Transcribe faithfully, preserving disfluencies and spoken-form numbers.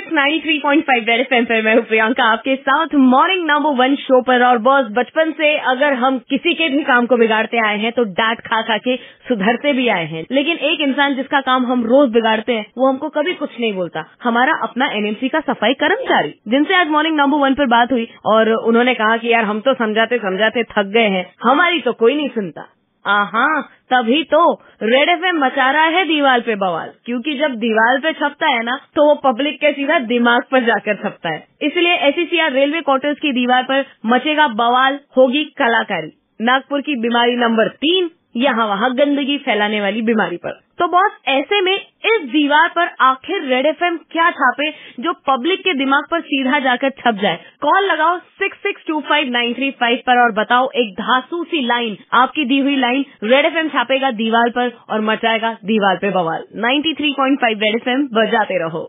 It's ninety three point five Red FM पे मैं हूँ प्रियंका आपके साथ मॉर्निंग नंबर वन शो पर। और बॉस, बचपन से अगर हम किसी के भी काम को बिगाड़ते आए हैं तो डांट खा खा के सुधरते भी आए हैं, लेकिन एक इंसान जिसका काम हम रोज बिगाड़ते हैं वो हमको कभी कुछ नहीं बोलता, हमारा अपना एनएमसी का सफाई कर्मचारी, जिनसे आज मॉर्निंग नंबर वन पर बात हुई और उन्होंने कहा कि यार हम तो समझाते समझाते थक गए हैं, हमारी तो कोई नहीं सुनता। आहा, तभी तो रेड एफएम मचा रहा है दीवार पे बवाल, क्योंकि जब दीवार पे छपता है ना तो वो पब्लिक के सीधा दिमाग पर जाकर छपता है। इसलिए एसईसीआर रेलवे क्वार्टर्स की दीवार पर मचेगा बवाल, होगी कलाकारी। नागपुर की बीमारी नंबर तीन, यहाँ वहाँ गंदगी फैलाने वाली बीमारी पर। तो बॉस, ऐसे में इस दीवार पर आखिर रेड एफएम क्या छापे जो पब्लिक के दिमाग पर सीधा जाकर छप जाए? कॉल लगाओ six six two five nine three five पर और बताओ एक धांसू सी लाइन, आपकी दी हुई लाइन रेड एफएम छापेगा दीवार पर और मचाएगा दीवार पे बवाल। Ninety three point five Red FM बजाते रहो।